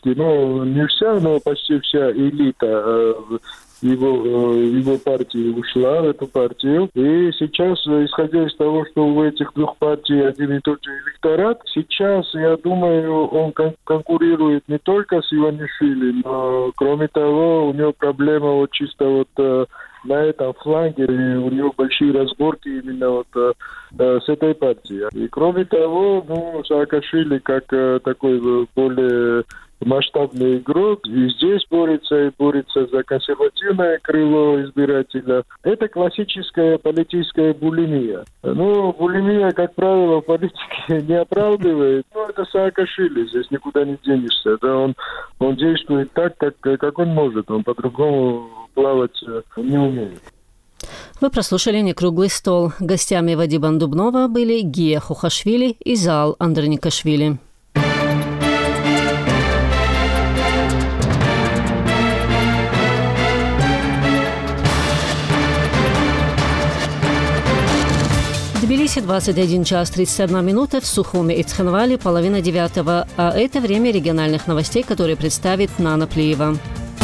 Ну, не вся, но почти вся элита его партии ушла в эту партию. И сейчас, исходя из того, что у этих двух партий один и тот же электорат, сейчас, я думаю, он конкурирует не только с Иванишвили, но, кроме того, у него проблема вот чисто вот на этом фланге, и у него большие разборки именно вот с этой партией. И кроме того, Саакашвили как такой более масштабный игрок, и здесь борется за консервативное крыло избирателя. Это классическая политическая булимия. Булимия, как правило, в политике не оправдывает. Это Саакашвили, здесь никуда не денешься. Да, он действует так, как он может. Он по-другому плавать не умеет. Вы прослушали «Некруглый стол». Гостями Вадима Дубнова были Гия Хухашвили и Заал Андроникашвили. В Тбилиси 21 час 31 минута, в Сухуме и Цхинвале 8:30. А это время региональных новостей, которые представит Нана Плиева.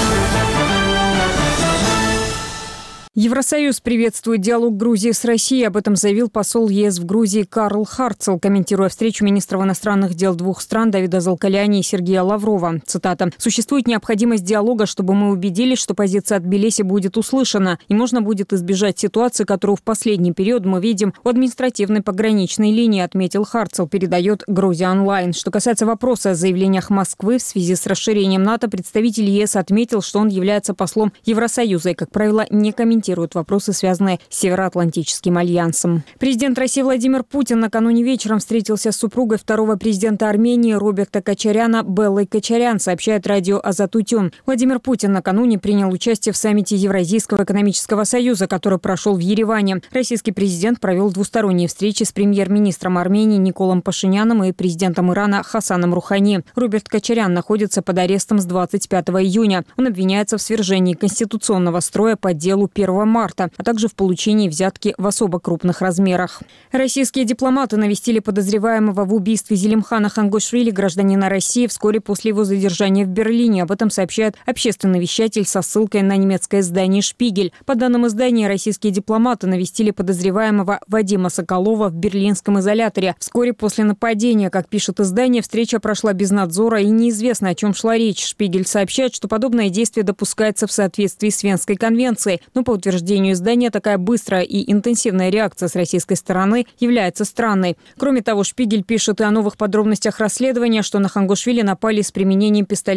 Евросоюз приветствует диалог Грузии с Россией. Об этом заявил посол ЕС в Грузии Карл Харцел, комментируя встречу министров иностранных дел двух стран Давида Залкаляни и Сергея Лаврова. Цитата. «Существует необходимость диалога, чтобы мы убедились, что позиция Тбилиси будет услышана, и можно будет избежать ситуации, которую в последний период мы видим у административной пограничной линии», отметил Харцел, передает Грузия онлайн. Что касается вопроса о заявлениях Москвы в связи с расширением НАТО, представитель ЕС отметил, что он является послом Евросоюза и, как правило, не комментирует вопросы, связанные с Североатлантическим альянсом. Президент России Владимир Путин накануне вечером встретился с супругой второго президента Армении Роберта Кочаряна Беллой Кочарян, сообщает радио Азатутюн. Владимир Путин накануне принял участие в саммите Евразийского экономического союза, который прошел в Ереване. Российский президент провел двусторонние встречи с премьер-министром Армении Николом Пашиняном и президентом Ирана Хасаном Рухани. Роберт Кочарян находится под арестом с 25 июня. Он обвиняется в свержении конституционного строя по делу 1 марта, а также в получении взятки в особо крупных размерах. Российские дипломаты навестили подозреваемого в убийстве Зелимхана Хангошвили, гражданина России, вскоре после его задержания в Берлине. Об этом сообщает общественный вещатель со ссылкой на немецкое издание «Шпигель». По данным издания, российские дипломаты навестили подозреваемого Вадима Соколова в берлинском изоляторе. Вскоре после нападения, как пишет издание, встреча прошла без надзора и неизвестно, о чем шла речь. «Шпигель» сообщает, что подобное действие допускается в соответствии с Венской конвенцией, но по утверждению издания, такая быстрая и интенсивная реакция с российской стороны является странной. Кроме того, «Шпигель» пишет и о новых подробностях расследования, что на Хангошвили напали с применением пистолета